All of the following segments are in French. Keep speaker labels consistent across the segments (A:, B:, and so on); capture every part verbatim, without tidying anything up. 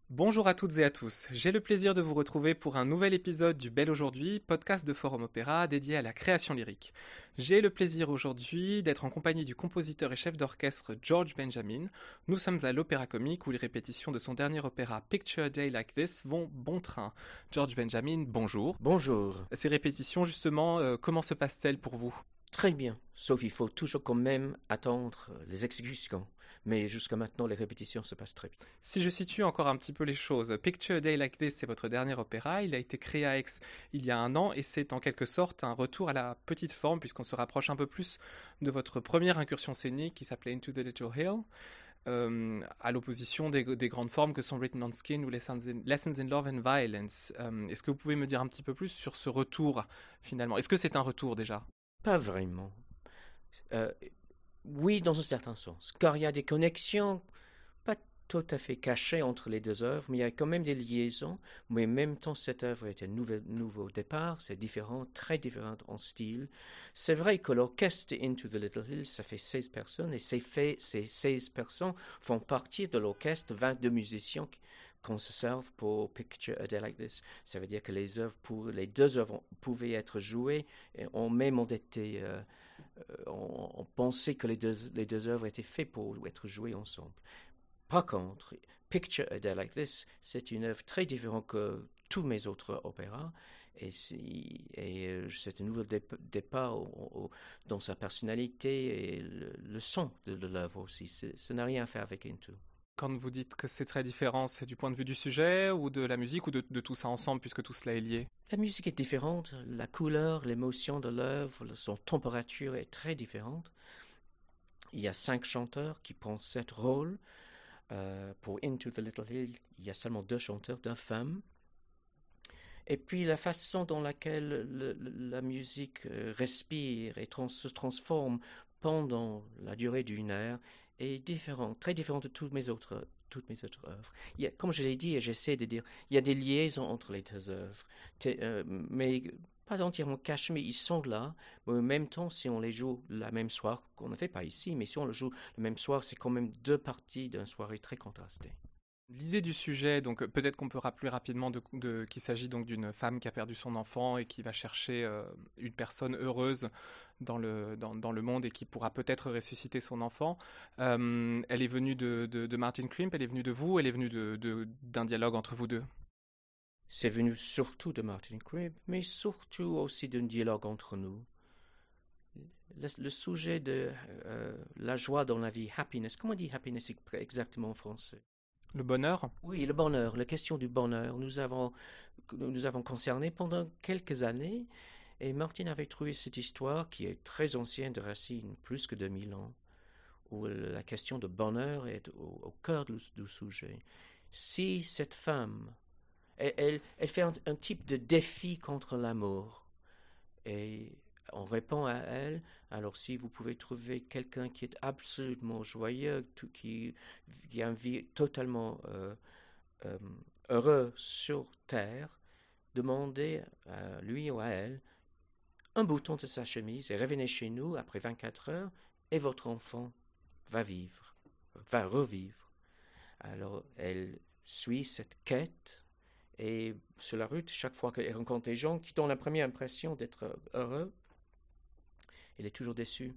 A: Bonjour à toutes et à tous, j'ai le plaisir de vous retrouver pour un nouvel épisode du Bel Aujourd'hui, podcast de Forum Opéra dédié à la création lyrique. J'ai le plaisir aujourd'hui d'être en compagnie du compositeur et chef d'orchestre George Benjamin. Nous sommes à l'Opéra Comique où les répétitions de son dernier opéra Picture a Day Like This vont bon train. George Benjamin, bonjour.
B: Bonjour.
A: Ces répétitions justement, euh, comment se passent-elles pour vous ?
B: Très bien, sauf il faut toujours quand même attendre les exécutions. Mais jusqu'à maintenant, les répétitions se passent très bien.
A: Si je situe encore un petit peu les choses, Picture a Day Like This, c'est votre dernier opéra. Il a été créé à Aix il y a un an et c'est en quelque sorte un retour à la petite forme puisqu'on se rapproche un peu plus de votre première incursion scénique qui s'appelait Into the Little Hill, euh, à l'opposition des, des grandes formes que sont Written on Skin ou Lessons in, Lessons in Love and Violence. Euh, est-ce que vous pouvez me dire un petit peu plus sur ce retour finalement ? Est-ce que c'est un retour déjà ?
B: Pas vraiment. Euh, oui, dans un certain sens, car il y a des connexions pas tout à fait cachées entre les deux œuvres, mais il y a quand même des liaisons. Mais en même temps, cette œuvre est un nouvel, nouveau départ, c'est différent, très différent en style. C'est vrai que l'orchestre Into the Little Hills, ça fait seize personnes, et ces, fait, ces seize personnes font partie de l'orchestre, vingt-deux musiciens qu'on se serve pour Picture a Day Like This. Ça veut dire que les œuvres, pour, les deux œuvres pouvaient être jouées, et on même ont été... Euh, On, on pensait que les deux, les deux œuvres étaient faites pour être jouées ensemble. Par contre, Picture a Day Like This, c'est une œuvre très différente que tous mes autres opéras, et c'est, et c'est un nouveau départ au, au, dans sa personnalité et le, le son de, de l'œuvre aussi. C'est, ça n'a rien à faire avec Into.
A: Quand vous dites que c'est très différent, c'est du point de vue du sujet ou de la musique ou de, de tout ça ensemble puisque tout cela est lié ?
B: La musique est différente, la couleur, l'émotion de l'œuvre, son température est très différente. Il y a cinq chanteurs qui prennent sept rôles. Euh, pour Into the Little Hill, il y a seulement deux chanteurs, deux femmes. Et puis la façon dans laquelle le, le, la musique respire et trans, se transforme pendant la durée d'une heure est différente, très différente de toutes mes autres, toutes mes autres œuvres. Il y a, comme je l'ai dit et j'essaie de dire, il y a des liaisons entre les deux œuvres, euh, mais pas entièrement cachés, mais ils sont là. Mais en même temps, si on les joue la même soir, qu'on ne fait pas ici, mais si on le joue le même soir, c'est quand même deux parties d'une soirée très contrastée.
A: L'idée du sujet, donc peut-être qu'on peut rappeler rapidement de, de, qu'il s'agit donc d'une femme qui a perdu son enfant et qui va chercher euh, une personne heureuse dans le, dans, dans le monde et qui pourra peut-être ressusciter son enfant. Euh, elle est venue de, de, de Martin Krimp, elle est venue de vous, elle est venue de, de, d'un dialogue entre vous deux.
B: C'est venu surtout de Martin Krimp, mais surtout aussi d'un dialogue entre nous. Le, le sujet de euh, la joie dans la vie, happiness, comment on dit happiness exactement en français ?
A: Le bonheur ?
B: Oui, le bonheur, la question du bonheur, nous avons, nous avons concerné pendant quelques années, et Martin avait trouvé cette histoire qui est très ancienne de racines, plus que deux mille ans, où la question de bonheur est au, au cœur du, du sujet. Si cette femme, elle, elle, elle fait un, un type de défi contre l'amour, et on répond à elle, alors si vous pouvez trouver quelqu'un qui est absolument joyeux, qui, qui a une vie totalement euh, euh, heureux sur Terre, demandez à lui ou à elle un bouton de sa chemise et revenez chez nous après vingt-quatre heures et votre enfant va vivre, va revivre. Alors elle suit cette quête et sur la route, chaque fois qu'elle rencontre des gens qui ont la première impression d'être heureux, elle est toujours déçue.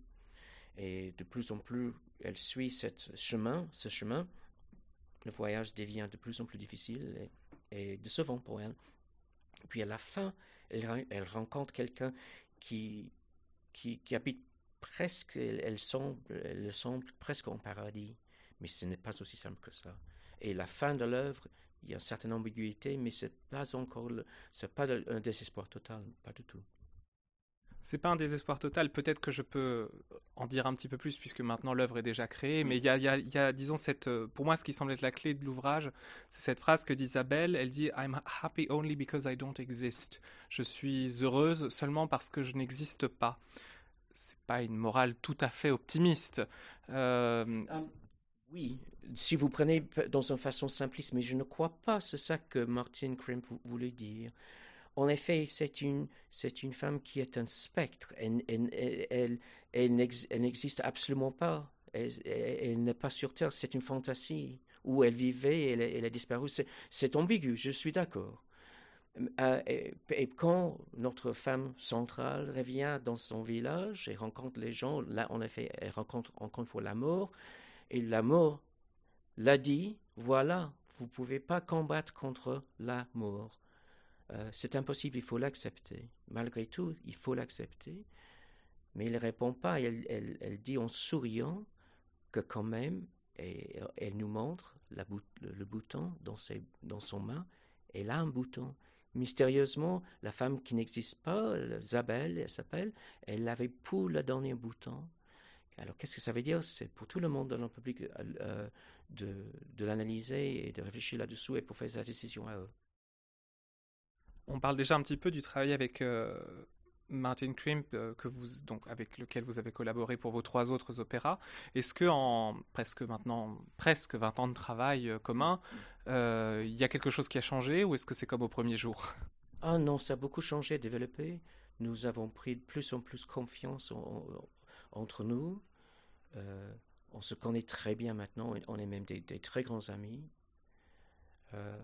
B: Et de plus en plus, elle suit cette chemin, ce chemin. Le voyage devient de plus en plus difficile et, et décevant pour elle. Puis à la fin, elle, elle rencontre quelqu'un qui, qui, qui habite presque, elle, elle, semble, elle semble presque en paradis. Mais ce n'est pas aussi simple que ça. Et la fin de l'œuvre, il y a une certaine ambiguïté, mais ce n'est pas encore le, c'est pas un désespoir total, pas du tout.
A: C'est pas un désespoir total, peut-être que je peux en dire un petit peu plus puisque maintenant l'œuvre est déjà créée, mais il y a, y a, y a, disons, cette, pour moi, ce qui semble être la clé de l'ouvrage, c'est cette phrase que d'Isabelle, elle dit « I'm happy only because I don't exist ». Je suis heureuse seulement parce que je n'existe pas. C'est pas une morale tout à fait optimiste. Euh...
B: Um, oui, si vous prenez dans une façon simpliste, mais je ne crois pas, c'est ça que Martin Krimp voulait dire. En effet, c'est une, c'est une femme qui est un spectre. Elle, elle, elle, elle, elle, n'ex, elle n'existe absolument pas. Elle, elle, elle n'est pas sur Terre. C'est une fantaisie. où elle vivait et elle, elle a disparu. C'est, c'est ambigu, je suis d'accord. Euh, et, et quand notre femme centrale revient dans son village et rencontre les gens, là, en effet, elle rencontre encore une fois la mort, et la mort l'a dit, voilà, vous ne pouvez pas combattre contre la mort. Euh, c'est impossible, il faut l'accepter. Malgré tout, il faut l'accepter. Mais il ne répond pas, elle, elle, elle dit en souriant que quand même, et, elle nous montre la bout, le, le bouton dans, ses, dans son main, elle a un bouton. Mystérieusement, la femme qui n'existe pas, Isabelle, elle s'appelle, elle avait pour le dernier bouton. Alors, qu'est-ce que ça veut dire? C'est pour tout le monde dans le public euh, de, de l'analyser et de réfléchir là-dessous et pour faire sa décision à eux.
A: On parle déjà un petit peu du travail avec euh, Martin Krimp, euh, que vous, donc, avec lequel vous avez collaboré pour vos trois autres opéras. Est-ce qu'en presque maintenant, presque vingt ans de travail euh, commun, il euh, y a quelque chose qui a changé ou est-ce que c'est comme au premier jour?
B: Ah non, ça a beaucoup changé, développé. Nous avons pris de plus en plus confiance en, en, entre nous. Euh, on se connaît très bien maintenant, on est même des, des très grands amis. Euh,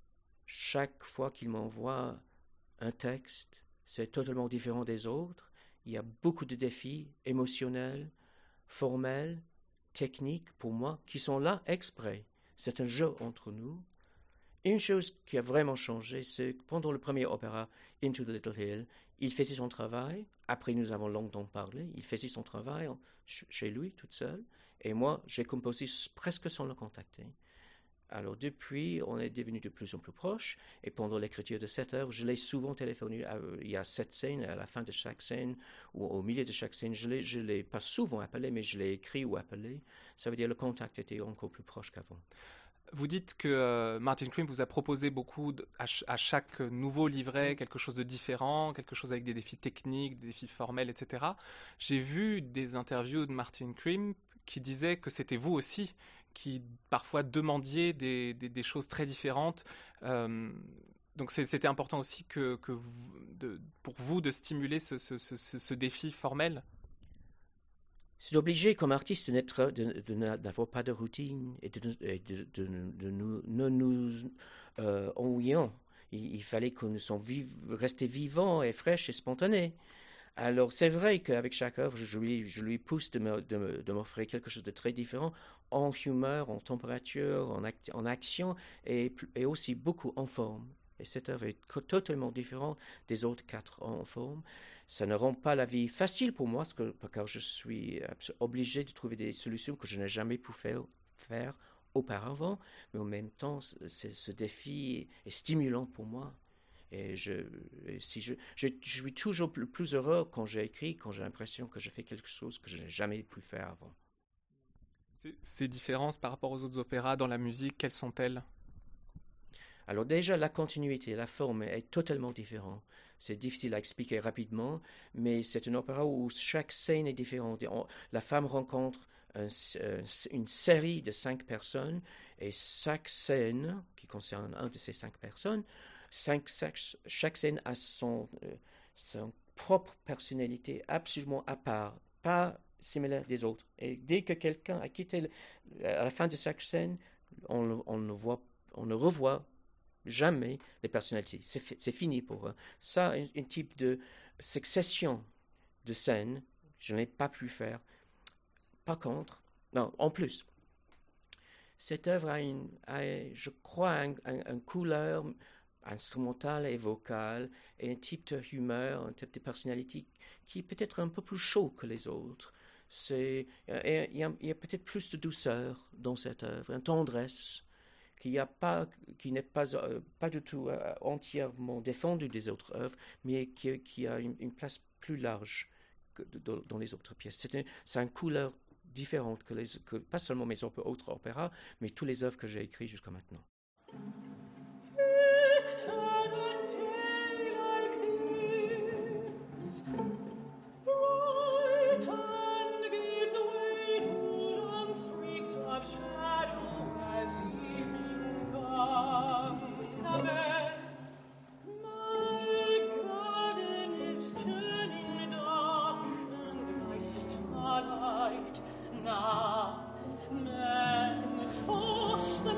B: chaque fois qu'il m'envoie un texte, c'est totalement différent des autres. Il y a beaucoup de défis émotionnels, formels, techniques pour moi, qui sont là exprès. C'est un jeu entre nous. Une chose qui a vraiment changé, c'est que pendant le premier opéra, Into the Little Hill, il faisait son travail. Après, nous avons longtemps parlé. Il faisait son travail chez lui, toute seule. Et moi, j'ai composé presque sans le contacter. Alors, depuis, on est devenu de plus en plus proches. Et pendant l'écriture de cette œuvre, je l'ai souvent téléphoné. Il y a sept scènes, à la fin de chaque scène, ou au milieu de chaque scène. Je ne l'ai pas souvent appelé, mais je l'ai écrit ou appelé. Ça veut dire que le contact était encore plus proche qu'avant.
A: Vous dites que euh, Martin Krimp vous a proposé beaucoup de, à, ch- à chaque nouveau livret quelque chose de différent, quelque chose avec des défis techniques, des défis formels, et cetera. J'ai vu des interviews de Martin Krimp qui disaient que c'était vous aussi qui parfois demandiez des, des, des choses très différentes. Euh, donc c'est, c'était important aussi que, que vous, de, pour vous de stimuler ce, ce, ce, ce défi formel.
B: C'est obligé comme artiste de, de, de n'avoir pas de routine et de, de, de, de, de nous, ne nous euh, ennuyons. Il, il fallait que nous soyons viv, restés vivants et fraîches et spontanés. Alors c'est vrai qu'avec chaque œuvre, je lui, je lui pousse de, me, de, de m'offrir quelque chose de très différent en humeur, en température, en, act, en action et, et aussi beaucoup en forme. Et cette œuvre est totalement différente des autres quatre en forme. Ça ne rend pas la vie facile pour moi, parce que, car je suis obligé de trouver des solutions que je n'ai jamais pu faire, faire auparavant, mais en même temps, c'est, ce défi est stimulant pour moi. Et, je, et si je, je, je suis toujours plus, plus heureux quand j'écris, quand j'ai l'impression que je fais quelque chose que je n'ai jamais pu faire avant.
A: Ces, ces différences par rapport aux autres opéras dans la musique, quelles sont-elles ?
B: Alors déjà, la continuité, la forme est totalement différente. C'est difficile à expliquer rapidement, mais c'est un opéra où chaque scène est différente. On, la femme rencontre un, une série de cinq personnes, et chaque scène, qui concerne un de ces cinq personnes, cinq, chaque, chaque scène a son, euh, son propre personnalité absolument à part, pas similaire des autres. Et dès que quelqu'un a quitté, le, à la fin de chaque scène, on, on, ne, voit, on ne revoit jamais les personnalités. C'est, c'est fini pour eux. Ça, un, un type de succession de scènes, je n'ai pas pu faire. Par contre, non, en plus, cette œuvre a, une, a je crois, une un, un couleur instrumentale et vocale, et un type de humeur, un type de personnalité qui est peut-être un peu plus chaud que les autres. C'est, il y a, il y a peut-être plus de douceur dans cette œuvre, une tendresse qui, a pas, qui n'est pas, euh, pas du tout euh, entièrement défendue des autres œuvres, mais qui, qui a une, une place plus large que de, dans les autres pièces. C'est, un, c'est une couleur différente que, les, que pas seulement mes autres opéras, mais tous les œuvres que j'ai écrites jusqu'à maintenant.
C: Now, men force the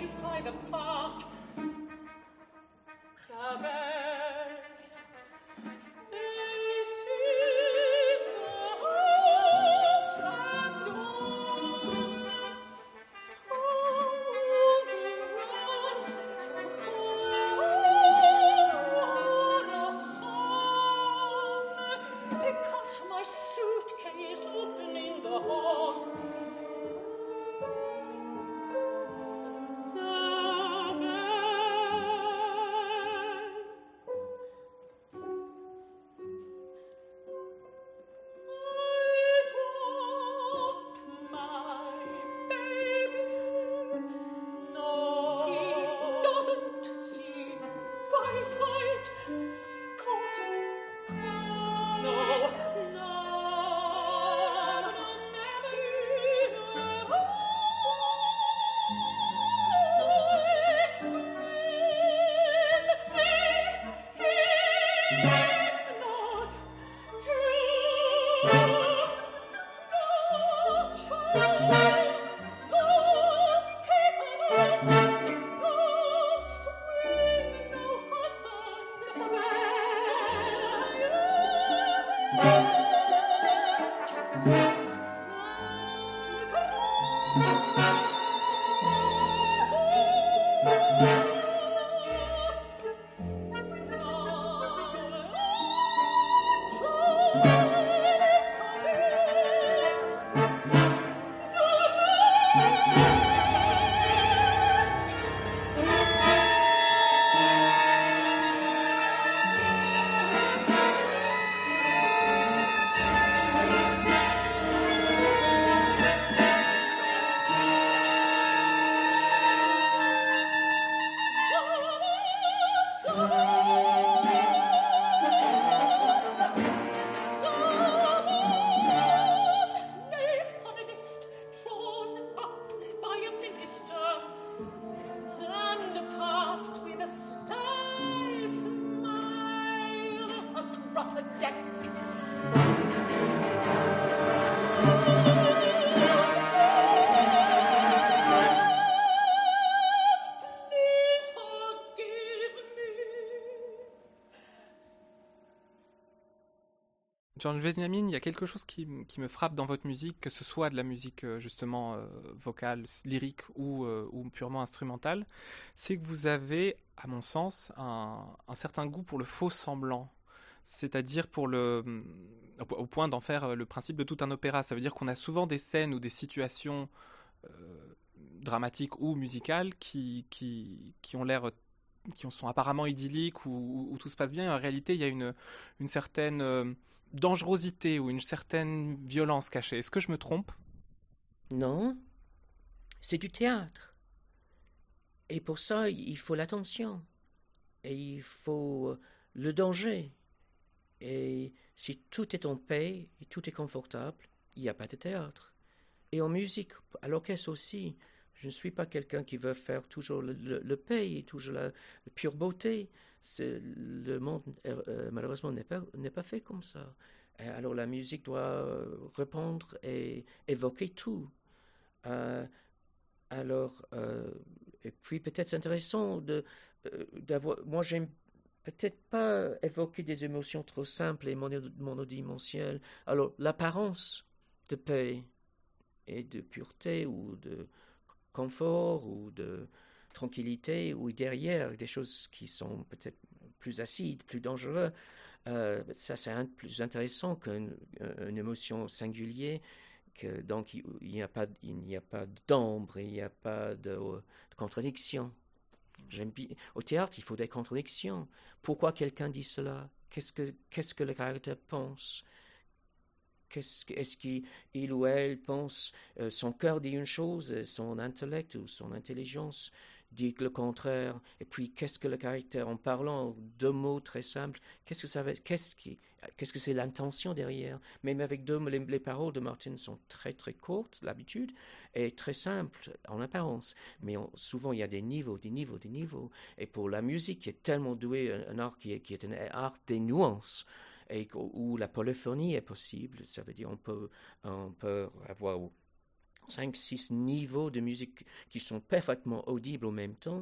A: Georges Benjamin, il y a quelque chose qui, qui me frappe dans votre musique, que ce soit de la musique justement euh, vocale, lyrique ou, euh, ou purement instrumentale, c'est que vous avez, à mon sens, un, un certain goût pour le faux semblant. C'est-à-dire pour le, au, au point d'en faire le principe de tout un opéra. Ça veut dire qu'on a souvent des scènes ou des situations euh, dramatiques ou musicales qui, qui, qui ont l'air, qui sont apparemment idylliques ou où, où tout se passe bien. Et en réalité, il y a une, une certaine euh, dangerosité ou une certaine violence cachée. Est-ce que je me trompe ?
B: Non, c'est du théâtre. Et pour ça, il faut l'attention. Et il faut le danger. Et si tout est en paix et tout est confortable, il n'y a pas de théâtre. Et en musique, à l'orchestre aussi, je ne suis pas quelqu'un qui veut faire toujours le, le, le paix et toujours la, la pure beauté. C'est, le monde, euh, malheureusement, n'est pas, n'est pas fait comme ça. Et alors la musique doit répondre et évoquer tout. Euh, alors, euh, et puis peut-être c'est intéressant de, euh, d'avoir... Moi, j'aime peut-être pas évoquer des émotions trop simples et monodimensionnelles. Alors, l'apparence de paix et de pureté ou de confort ou de tranquillité ou derrière des choses qui sont peut-être plus acides, plus dangereuses, euh, ça c'est un, plus intéressant qu'une une émotion singulière. Que, donc il n'y a pas, il n'y a pas d'ombre, il n'y a pas de, de contradiction. J'aime bien. Au théâtre, il faut des contradictions. Pourquoi quelqu'un dit cela ? Qu'est-ce que, qu'est-ce que le caractère pense ? Qu'est-ce que, est-ce qu'il il ou elle pense, euh, son cœur dit une chose, son intellect ou son intelligence dit le contraire. Et puis, qu'est-ce que le caractère, en parlant deux mots très simples, qu'est-ce que ça veut, qu'est-ce qui, qu'est-ce que c'est l'intention derrière ? Même avec deux mots, les, les paroles de Martin sont très très courtes, d'habitude, et très simples en apparence. Mais on, souvent, il y a des niveaux, des niveaux, des niveaux. Et pour la musique, qui est tellement douée, un, un art qui est, qui est un art des nuances, et où la polyphonie est possible, ça veut dire on peut, on peut avoir cinq, six niveaux de musique qui sont parfaitement audibles en même temps,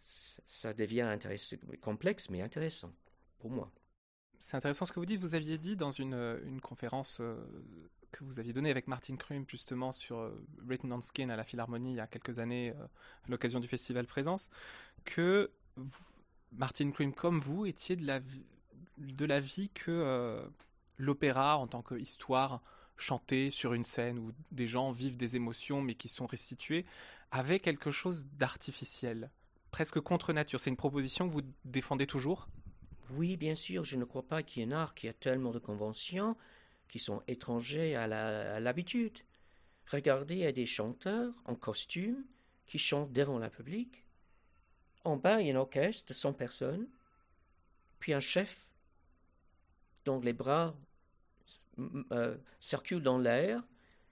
B: ça devient intéressant, complexe mais intéressant pour moi.
A: C'est intéressant ce que vous dites. Vous aviez dit dans une, une conférence euh, que vous aviez donnée avec Martin Krum justement sur euh, Written on Skin à la Philharmonie il y a quelques années euh, à l'occasion du festival Présence, que vous, Martin Krum comme vous étiez de la vie, de l'avis que euh, l'opéra en tant qu'histoire chantée sur une scène où des gens vivent des émotions mais qui sont restituées avait quelque chose d'artificiel, presque contre nature. C'est une proposition que vous défendez toujours ?
B: Oui, bien sûr, je ne crois pas qu'il y ait un art qui a tellement de conventions qui sont étrangers à, la, à l'habitude. Regardez, il y a des chanteurs en costume qui chantent devant le public. En bas, il y a un orchestre de cent personnes, puis un chef dont les bras euh, circulent dans l'air.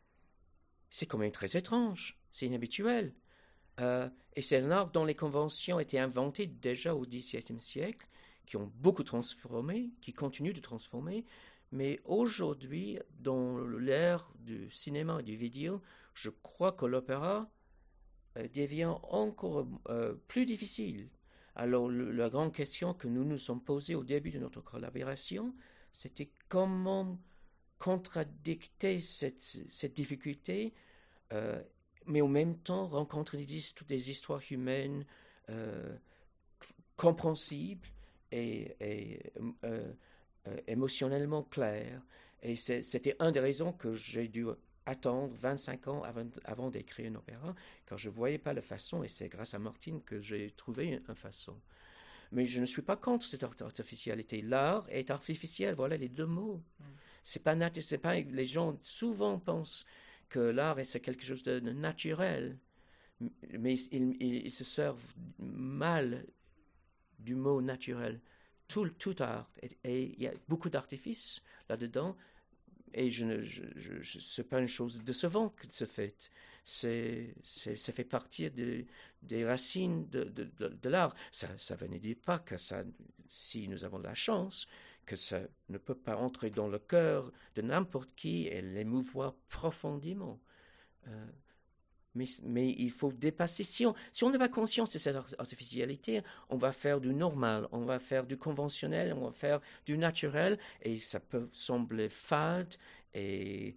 B: C'est quand même très étrange, c'est inhabituel. Euh, et c'est un art dont les conventions étaient inventées déjà au dix-septième siècle, qui ont beaucoup transformé, qui continuent de transformer. Mais aujourd'hui, dans l'ère du cinéma et du vidéo, je crois que l'opéra euh, devient encore euh, plus difficile. Alors, le, la grande question que nous nous sommes posée au début de notre collaboration, c'était comment contradicter cette, cette difficulté, euh, mais en même temps rencontrer des, des histoires humaines euh, compréhensibles, Et, et euh, euh, émotionnellement clair. Et c'est, c'était une des raisons que j'ai dû attendre vingt-cinq ans avant, avant d'écrire un opéra, car je ne voyais pas la façon, et c'est grâce à Martine que j'ai trouvé une, une façon. Mais je ne suis pas contre cette artificialité. L'art est artificiel, voilà les deux mots. Mm. C'est pas nat- c'est pas, les gens souvent pensent que l'art c'est quelque chose de, de naturel, mais ils, ils, ils se servent mal du mot naturel. Tout, tout art, et il y a beaucoup d'artifices là-dedans, et je ne, je, je, je, c'est pas une chose décevante que ce fait. C'est, c'est, ça fait partie de, des racines de, de, de, de l'art. Ça, ça ne dit pas que ça, si nous avons la chance, que ça ne peut pas entrer dans le cœur de n'importe qui et l'émouvoir profondément. Euh, Mais, mais il faut dépasser. Si on si on n'a pas conscience de cette artificialité, on va faire du normal, on va faire du conventionnel, on va faire du naturel, et ça peut sembler fade et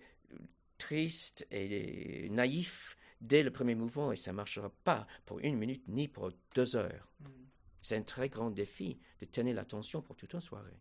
B: triste et naïf dès le premier mouvement, et ça ne marchera pas pour une minute ni pour deux heures. Mm. C'est un très grand défi de tenir l'attention pour toute une soirée.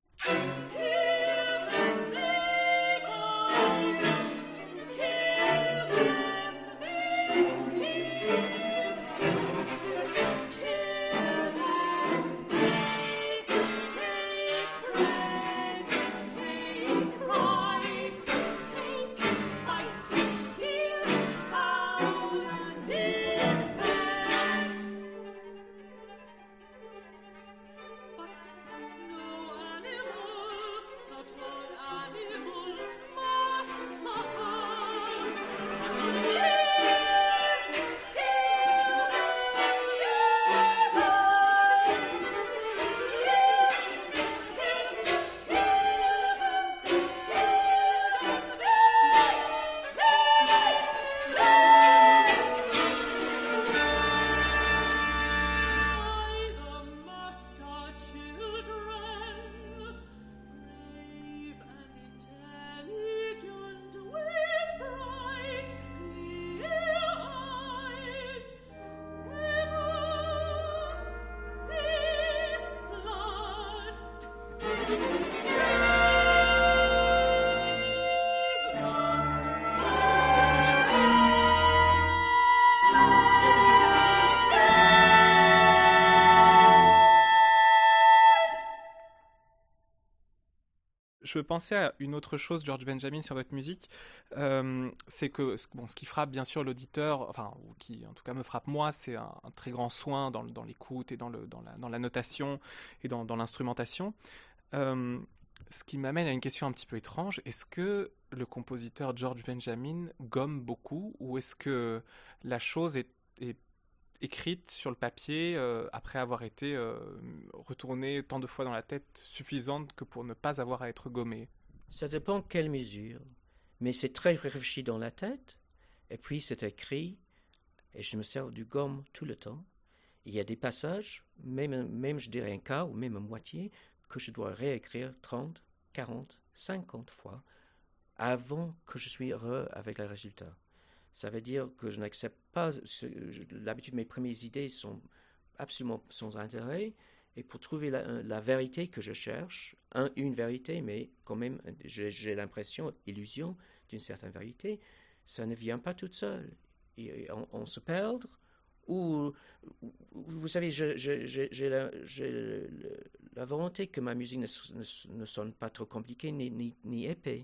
A: Je pensais à une autre chose, George Benjamin, sur votre musique. Euh, c'est que bon, ce qui frappe bien sûr l'auditeur, enfin, ou qui en tout cas me frappe moi, c'est un, un très grand soin dans, dans l'écoute et dans, le, dans, la, dans la notation et dans, dans l'instrumentation. Euh, ce qui m'amène à une question un petit peu étrange. Est-ce que le compositeur George Benjamin gomme beaucoup, ou est-ce que la chose est, est écrite sur le papier euh, après avoir été euh, retournée tant de fois dans la tête, suffisante que pour ne pas avoir à être gommée?
B: Ça dépend de quelle mesure, mais c'est très réfléchi dans la tête, Et puis c'est écrit, et je me sers du gomme tout le temps. Il y a des passages, même, même je dirais un quart ou même une moitié, que je dois réécrire trente, quarante, cinquante fois avant que je suis heureux avec le résultat. Ça veut dire que je n'accepte pas, l'habitude mes premières idées sont absolument sans intérêt, et pour trouver la, la vérité que je cherche, un, une vérité, mais quand même j'ai, j'ai l'impression, illusion d'une certaine vérité, ça ne vient pas toute seule. Et on, on se perd, ou, ou vous savez, je, je, je, j'ai, la, j'ai la volonté que ma musique ne, ne, ne sonne pas trop compliquée ni, ni, ni épais,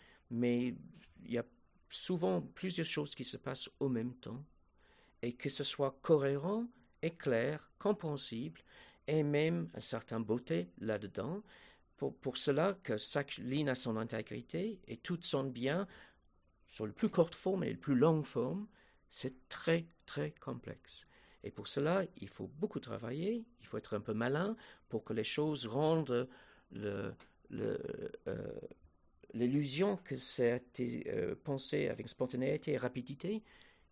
B: mais il y a souvent plusieurs choses qui se passent au même temps, et que ce soit cohérent et clair, compréhensible, et même une certaine beauté là-dedans, pour, pour cela que chaque ligne a son intégrité, et tout sonne bien sur le plus courte forme et le plus longue forme. C'est très, très complexe. Et pour cela, il faut beaucoup travailler, il faut être un peu malin pour que les choses rendent le, le, euh, l'illusion que ça a été euh, pensé avec spontanéité et rapidité,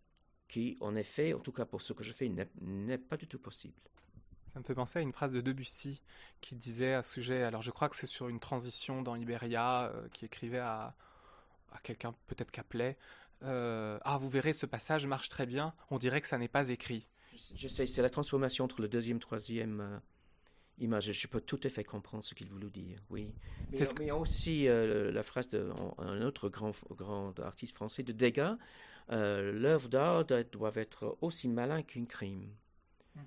B: qui, en effet, en tout cas pour ce que je fais, n'est, n'est pas du tout possible.
A: Ça me fait penser à une phrase de Debussy qui disait à ce sujet, alors je crois que c'est sur une transition dans Iberia, euh, qui écrivait à, à quelqu'un, peut-être Caplet, euh, ah vous verrez ce passage marche très bien, on dirait que ça n'est pas écrit.
B: Je, je sais, c'est la transformation entre le deuxième et le troisième euh, image. Je peux tout à fait comprendre ce qu'il voulait dire, oui. Mais,
A: C'est ce que...
B: mais aussi euh, la phrase d'un autre grand, grand artiste français, de Degas, euh, l'œuvre d'art doit être aussi malin qu'un crime. Mm-hmm.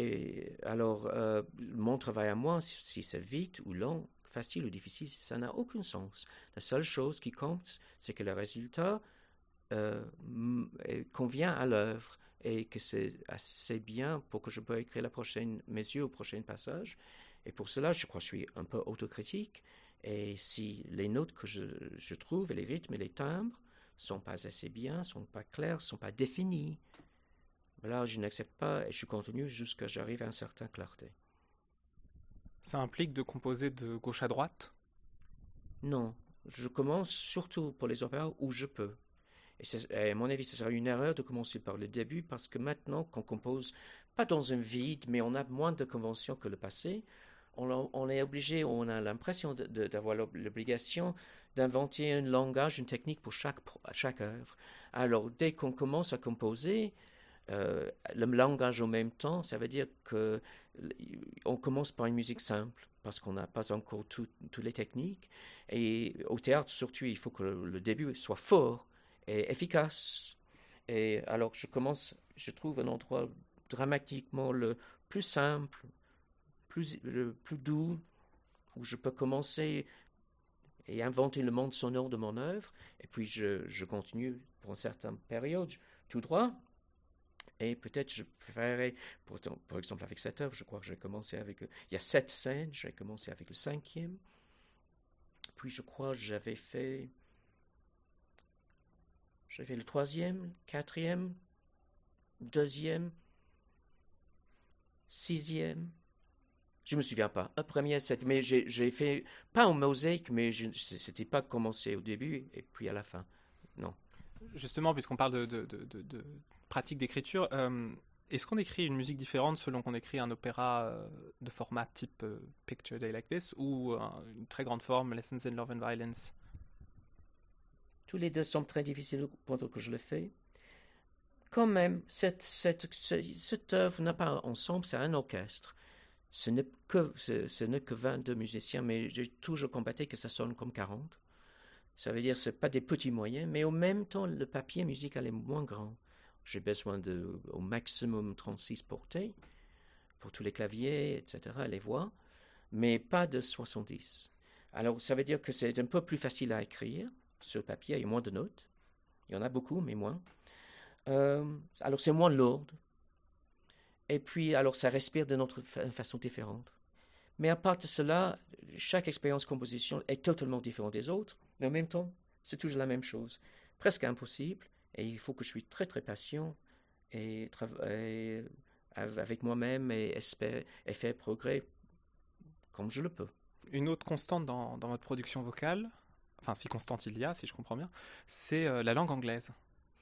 B: Et alors, euh, mon travail à moi, si c'est vite ou long, facile ou difficile, ça n'a aucun sens. La seule chose qui compte, c'est que le résultat euh, convient à l'œuvre et que c'est assez bien pour que je puisse écrire la prochaine mesure, le prochain passage. Et pour cela, je crois que je suis un peu autocritique. Et si les notes que je, je trouve, et les rythmes et les timbres, ne sont pas assez bien, ne sont pas clairs, ne sont pas définis, là, je n'accepte pas et je continue jusqu'à ce que j'arrive à une certaine clarté.
A: Ça implique de composer de gauche à droite ?
B: Non. Je commence surtout pour les opéras où je peux. Et, et à mon avis, ce serait une erreur de commencer par le début parce que maintenant qu'on compose, pas dans un vide, mais on a moins de conventions que le passé, on, on est obligé, on a l'impression de, de, d'avoir l'obligation d'inventer un langage, une technique pour chaque, chaque œuvre. Alors, dès qu'on commence à composer, euh, le langage en même temps, ça veut dire qu'on commence par une musique simple parce qu'on n'a pas encore toutes les techniques. Et au théâtre, surtout, il faut que le, le début soit fort et efficace. Et alors, je commence, je trouve un endroit dramatiquement le plus simple, plus, le plus doux, où je peux commencer et inventer le monde sonore de mon œuvre. Et puis, je, je continue pour une certaine période, tout droit. Et peut-être je préférerais, pour, pour exemple avec cette œuvre, je crois que j'ai commencé avec, il y a sept scènes, j'ai commencé avec le cinquième. Puis je crois que j'avais fait, j'avais fait le troisième, quatrième, deuxième, sixième. Je ne me souviens pas. Un premier, sept, mais j'ai, j'ai fait, pas en mosaïque, mais je, c'était pas commencé au début et puis à la fin. Non.
A: Justement, puisqu'on parle de, de, de, de, de pratique d'écriture, euh, est-ce qu'on écrit une musique différente selon qu'on écrit un opéra euh, de format type euh, Picture Day Like This ou euh, une très grande forme, Lessons in Love and Violence?
B: Tous les deux sont très difficiles pendant que je le fais. Quand même, cette, cette, cette, cette œuvre n'a pas ensemble, c'est un orchestre. Ce n'est que, ce, ce n'est que vingt-deux musiciens, mais j'ai toujours combattu que ça sonne comme quarante. Ça veut dire que ce n'est pas des petits moyens, mais au même temps, le papier musical est moins grand. J'ai besoin de, au maximum, trente-six portées pour tous les claviers, et cetera, les voix, mais pas de soixante-dix. Alors, ça veut dire que c'est un peu plus facile à écrire sur le papier, il y a moins de notes. Il y en a beaucoup, mais moins. Euh, alors, c'est moins lourd. Et puis, alors, ça respire d'une autre fa- façon différente. Mais à part de cela, chaque expérience de composition est totalement différente des autres, mais en même temps, c'est toujours la même chose. Presque impossible, et il faut que je sois très très patient et travailler avec moi-même et, espérer, et faire progrès comme je le peux.
A: Une autre constante dans, dans votre production vocale, enfin si constante il y a, si je comprends bien, c'est euh, la langue anglaise.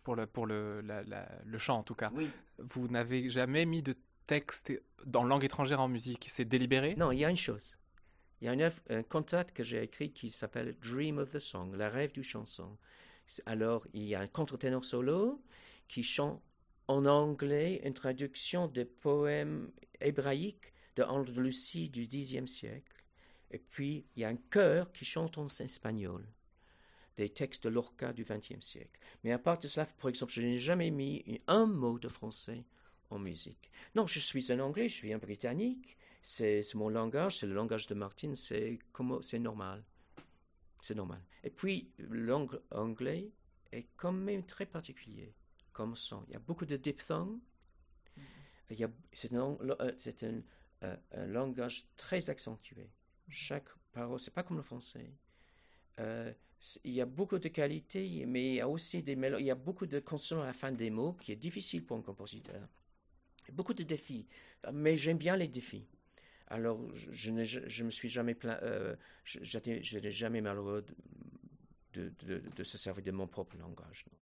A: pour le, pour le, la, la, le chant en tout cas.
B: Oui.
A: Vous n'avez jamais mis de texte dans langue étrangère en musique, c'est délibéré?
B: Non, il y a une chose. Il y a une œuvre, un cantate que j'ai écrit qui s'appelle Dream of the Song, la rêve du chanson. Alors, il y a un contre-ténor solo qui chante en anglais une traduction des poèmes hébraïques de Andalousie du dixième siècle. Et puis, il y a un chœur qui chante en espagnol, des textes de Lorca du vingtième siècle. Mais à part de ça, par exemple, je n'ai jamais mis un mot de français en musique. Non, je suis un Anglais, je suis un Britannique, c'est, c'est mon langage, c'est le langage de Martin, c'est, comme, c'est normal. C'est normal. Et puis, l'anglais est quand même très particulier comme son. Il y a beaucoup de diphthongues. Il y a, c'est un, c'est un, un, un langage très accentué. Chaque parole, c'est pas comme le français. Euh, il y a beaucoup de qualités, mais il y a aussi des mélodies. Il y a beaucoup de consonnes à la fin des mots qui est difficile pour un compositeur. Beaucoup de défis, mais j'aime bien les défis. Alors, je ne je me suis jamais plaint, euh, je, je n'ai jamais malheureux de, de, de, de se servir de mon propre langage. Non.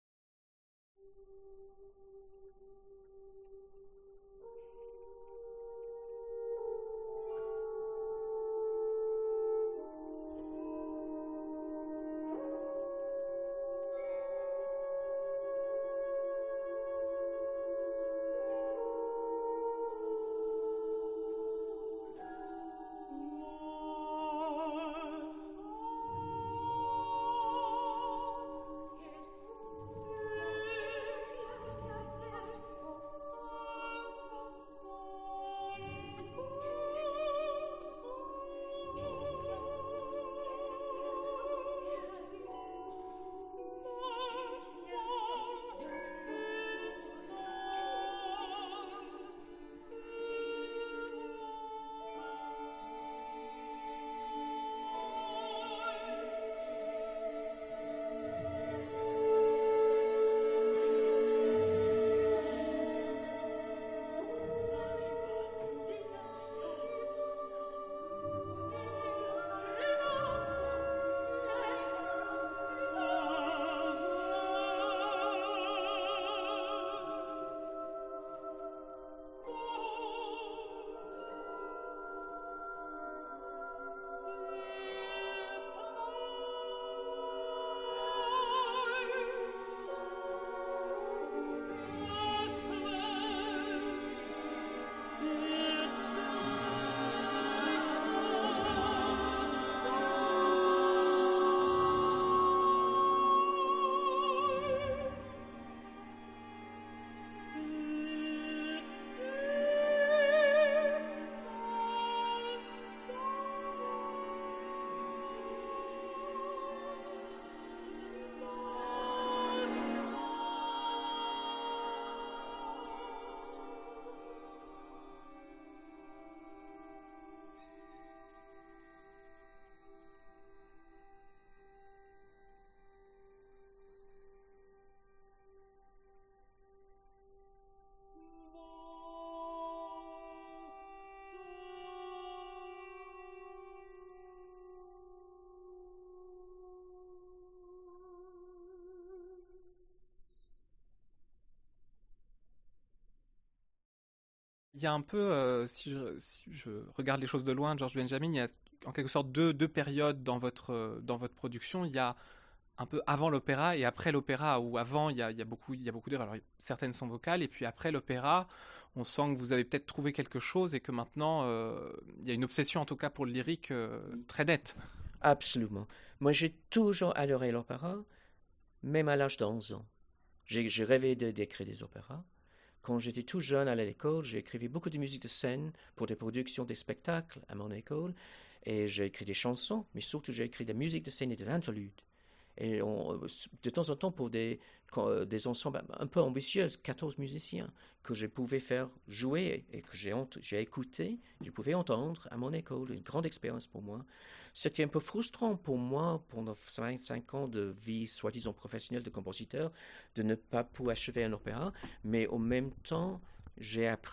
A: Il y a un peu, euh, si, je, si je regarde les choses de loin, George Benjamin, il y a en quelque sorte deux, deux périodes dans votre, dans votre production. Il y a un peu avant l'opéra et après l'opéra, où avant il y a, il y a beaucoup, il y a beaucoup d'erreurs. Alors, certaines sont vocales, et puis après l'opéra, on sent que vous avez peut-être trouvé quelque chose et que maintenant euh, il y a une obsession, en tout cas pour le lyrique, euh, très nette.
B: Absolument. Moi, j'ai toujours adoré l'opéra, même à l'âge de onze ans. J'ai, j'ai rêvé de, d'écrire des opéras. Quand j'étais tout jeune à l'école, j'ai écrit beaucoup de musique de scène pour des productions, des spectacles à mon école. Et j'ai écrit des chansons, mais surtout j'ai écrit des musiques de scène et des interludes. Et on, de temps en temps pour des, des ensembles un peu ambitieux, quatorze musiciens que je pouvais faire jouer et que j'ai, j'ai écouté, je pouvais entendre à mon école, une grande expérience pour moi. C'était un peu frustrant pour moi, pendant vingt-cinq ans de vie soi-disant professionnelle de compositeur, de ne pas pouvoir achever un opéra, mais en même temps, j'ai appris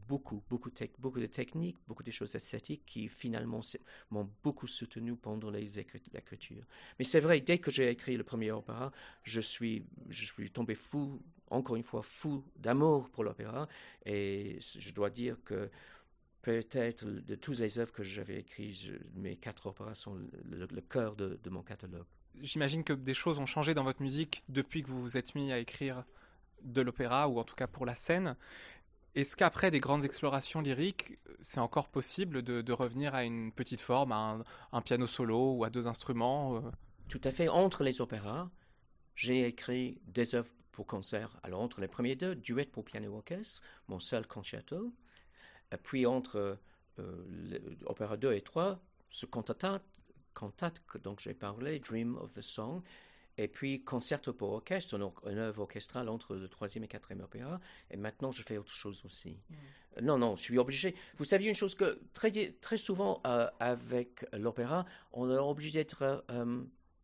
B: beaucoup, beaucoup, tec- beaucoup de techniques, beaucoup de choses esthétiques qui finalement c'est- m'ont beaucoup soutenu pendant les écrit- l'écriture. Mais c'est vrai, dès que j'ai écrit le premier opéra, je suis, je suis tombé fou, encore une fois, fou d'amour pour l'opéra. Et je dois dire que peut-être de toutes les œuvres que j'avais écrites, je- mes quatre opéras sont le, le- le cœur de, de mon catalogue.
A: J'imagine que des choses ont changé dans votre musique depuis que vous vous êtes mis à écrire de l'opéra, ou en tout cas pour la scène. Est-ce qu'après des grandes explorations lyriques, c'est encore possible de, de revenir à une petite forme, à un, un piano solo ou à deux instruments euh
B: Tout à fait, entre les opéras, j'ai écrit des œuvres pour concert. Alors, entre les premiers deux, duet pour piano-orchestre, mon seul concerto. Et puis, entre euh, l'opéra deux et trois, ce cantate, cantate dont j'ai parlé, Dream of the Song. Et puis, concerto pour orchestre, une, une œuvre orchestrale entre le troisième et quatrième opéra. Et maintenant, je fais autre chose aussi. Mm. Non, non, je suis obligé. Vous savez une chose que très, très souvent euh, avec l'opéra, on est obligé d'être... Euh,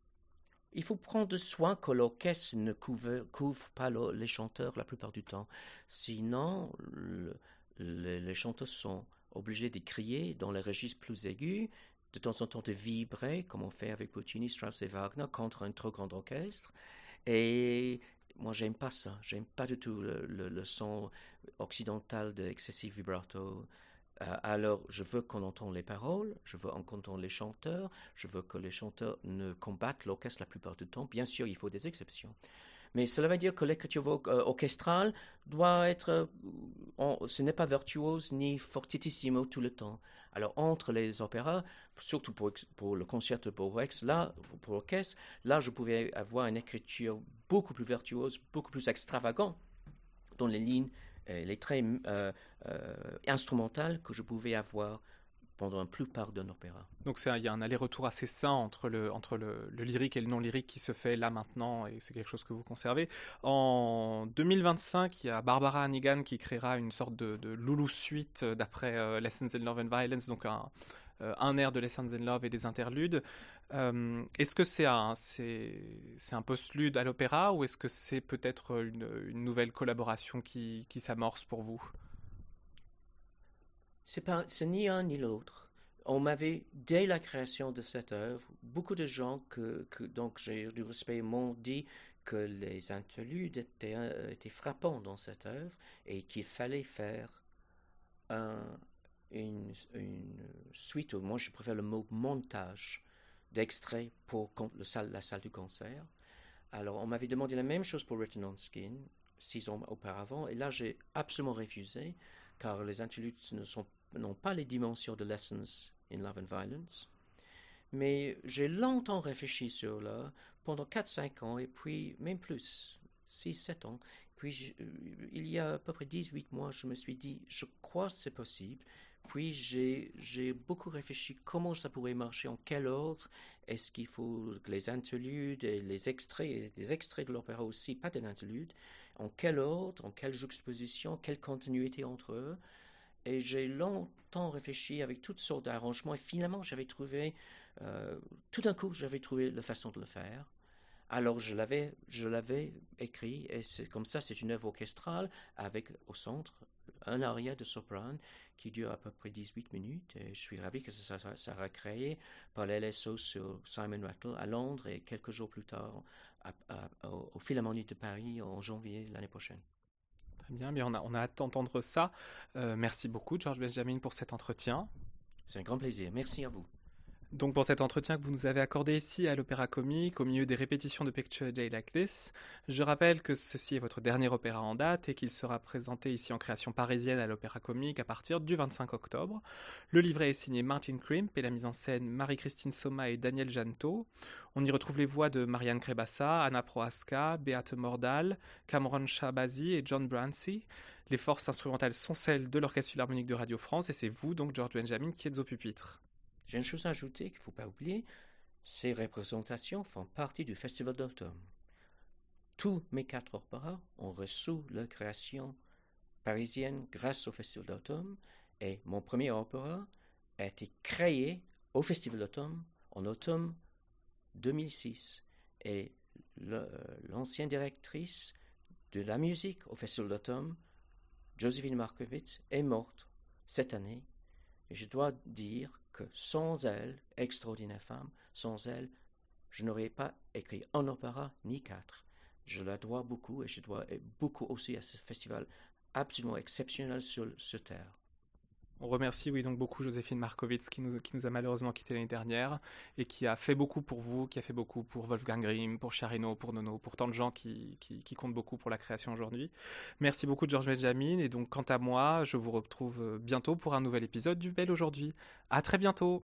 B: il faut prendre soin que l'orchestre ne couvre, couvre pas le, les chanteurs la plupart du temps. Sinon, le, le, les chanteurs sont obligés de crier dans les registres plus aigus, de temps en temps de vibrer, comme on fait avec Puccini, Strauss et Wagner, contre un trop grand orchestre. Et moi, j'aime pas ça. J'aime pas du tout le, le, le son occidental d'excessif vibrato. Euh, alors, je veux qu'on entende les paroles, je veux qu'on entende les chanteurs, je veux que les chanteurs ne combattent l'orchestre la plupart du temps. Bien sûr, il faut des exceptions. Mais cela veut dire que l'écriture euh, orchestrale doit être, euh, on, ce n'est pas virtuose ni fortissimo tout le temps. Alors entre les opéras, surtout pour, pour le concerto pour orchestre, là, pour l'orchestre, là je pouvais avoir une écriture beaucoup plus virtuose, beaucoup plus extravagante dans les lignes, euh, les traits euh, euh, instrumentaux que je pouvais avoir pendant la plupart d'un opéra.
A: Donc il y a un aller-retour assez sain entre, le, entre le, le lyrique et le non-lyrique qui se fait là maintenant, et c'est quelque chose que vous conservez. En deux mille vingt-cinq, il y a Barbara Hannigan qui créera une sorte de, de Loulou suite d'après euh, Lessons in Love and Violence, donc un, euh, un air de Lessons in Love et des interludes. Euh, est-ce que c'est un, c'est, c'est un postlude à l'opéra, ou est-ce que c'est peut-être une, une nouvelle collaboration qui, qui s'amorce pour vous?
B: C'est pas, c'est ni un ni l'autre. On m'avait, dès la création de cette œuvre, beaucoup de gens que, que donc j'ai du respect m'ont dit que les interludes étaient, euh, étaient frappants dans cette œuvre et qu'il fallait faire un, une, une suite, ou moi je préfère le mot montage d'extraits pour le salle, la salle du concert. Alors on m'avait demandé la même chose pour Written on Skin six ans auparavant, et là j'ai absolument refusé, car les interludes ne sont n'ont pas les dimensions de Lessons in Love and Violence. Mais j'ai longtemps réfléchi sur là, pendant quatre cinq ans, et puis même plus, six sept ans. Puis je, il y a à peu près dix-huit mois, je me suis dit, je crois que c'est possible. Puis j'ai, j'ai beaucoup réfléchi comment ça pourrait marcher, en quel ordre. Est-ce qu'il faut que les interludes et les extraits, et des extraits de l'opéra aussi, pas des interludes, en quel ordre, en quelle juxtaposition, quelle continuité entre eux. Et j'ai longtemps réfléchi avec toutes sortes d'arrangements. Et finalement, j'avais trouvé, euh, tout d'un coup, j'avais trouvé la façon de le faire. Alors, je l'avais, je l'avais écrit. Et c'est comme ça, c'est une œuvre orchestrale avec, au centre, un aria de soprano qui dure à peu près dix-huit minutes. Et je suis ravi que ça sera créé par l'L S O sur Simon Rattle à Londres et quelques jours plus tard à, à, au, au Philharmonique de Paris en janvier l'année prochaine.
A: Très bien, bien on, a, on a hâte d'entendre ça. Euh, merci beaucoup, George Benjamin, pour cet entretien.
B: C'est un grand plaisir. Merci à vous.
A: Donc pour cet entretien que vous nous avez accordé ici à l'Opéra Comique, au milieu des répétitions de Picture a Day Like This, je rappelle que ceci est votre dernier opéra en date et qu'il sera présenté ici en création parisienne à l'Opéra Comique à partir du vingt-cinq octobre. Le livret est signé Martin Krimp et la mise en scène Marie-Christine Soma et Daniel Janto. On y retrouve les voix de Marianne Krebassa, Anna Prohaska, Beate Mordal, Cameron Shabazi et John Brancy. Les forces instrumentales sont celles de l'Orchestre Philharmonique de Radio France et c'est vous, donc George Benjamin, qui êtes au pupitre.
B: J'ai une chose à ajouter qu'il ne faut pas oublier, ces représentations font partie du Festival d'automne. Tous mes quatre opéras ont reçu leur création parisienne grâce au Festival d'automne, et mon premier opéra a été créé au Festival d'automne en automne deux mille six. Et le, l'ancienne directrice de la musique au Festival d'automne Joséphine Markovits est morte cette année. Et je dois dire que sans elle, extraordinaire femme, sans elle, je n'aurais pas écrit un opéra ni quatre. Je la dois beaucoup et je dois beaucoup aussi à ce festival absolument exceptionnel sur, sur Terre.
A: On remercie oui donc beaucoup Joséphine Markovits qui nous, qui nous a malheureusement quitté l'année dernière et qui a fait beaucoup pour vous, qui a fait beaucoup pour Wolfgang Grimm, pour Charino, pour Nono, pour tant de gens qui, qui, qui comptent beaucoup pour la création aujourd'hui. Merci beaucoup Georges Benjamin et donc quant à moi, je vous retrouve bientôt pour un nouvel épisode du Bel aujourd'hui. À très bientôt.